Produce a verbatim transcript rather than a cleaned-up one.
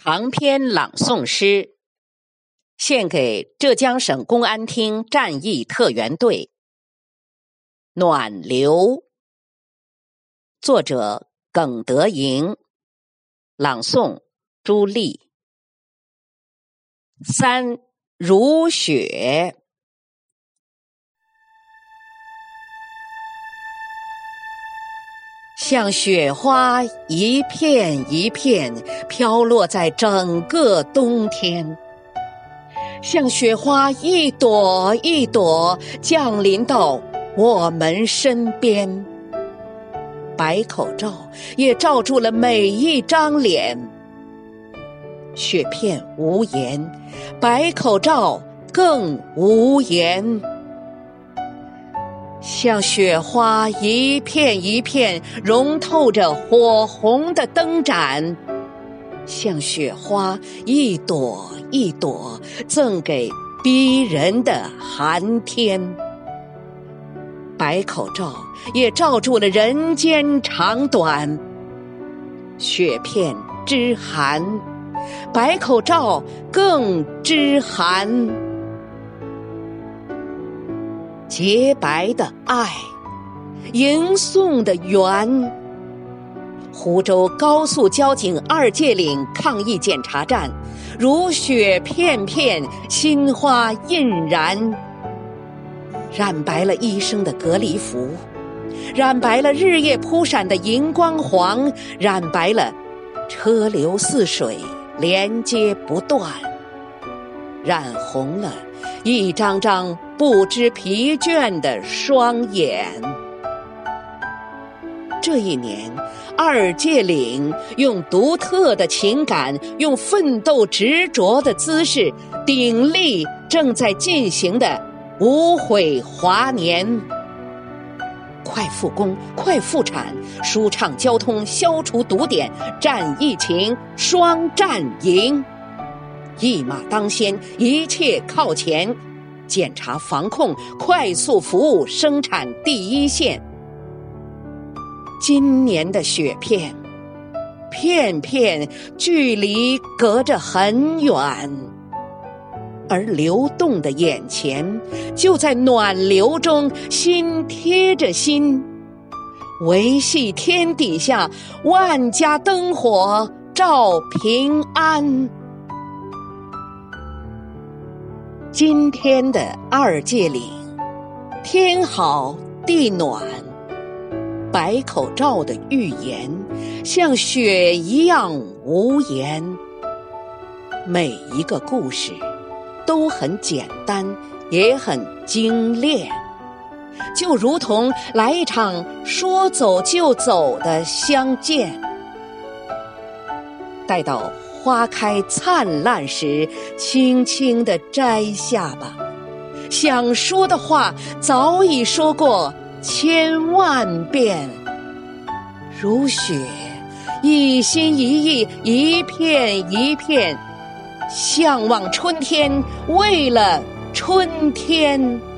长篇朗诵诗，献给浙江省公安厅战役特援队。暖流，作者耿德营，朗诵朱丽。三如雪，像雪花一片一片飘落在整个冬天，像雪花一朵一朵降临到我们身边。白口罩也罩住了每一张脸，雪片无言，白口罩更无言。像雪花一片一片融透着火红的灯盏，像雪花一朵一朵赠给逼人的寒天。白口罩也罩住了人间长短，雪片之寒，白口罩更之寒。洁白的爱，迎送的缘。湖州高速交警二界岭抗疫检查站，如雪片片，心花印然，染白了医生的隔离服，染白了日夜扑闪的荧光黄，染白了车流似水，连接不断，染红了一张张不知疲倦的双眼。这一年，二界岭用独特的情感，用奋斗执着的姿势，鼎力正在进行的无悔华年。快复工，快复产，舒畅交通，消除堵点，战疫情，双战赢。一马当先，一切靠前，检查防控，快速服务，生产第一线。今年的雪片，片片距离隔着很远，而流动的眼前，就在暖流中，心贴着心，维系天底下万家灯火照平安。今天的二界岭，天好地暖，白口罩的预言像雪一样无言。每一个故事都很简单，也很精炼，就如同来一场说走就走的相见。待到花开灿烂时，轻轻地摘下吧，想说的话早已说过千万遍。如雪，一心一意，一片一片，向往春天，为了春天。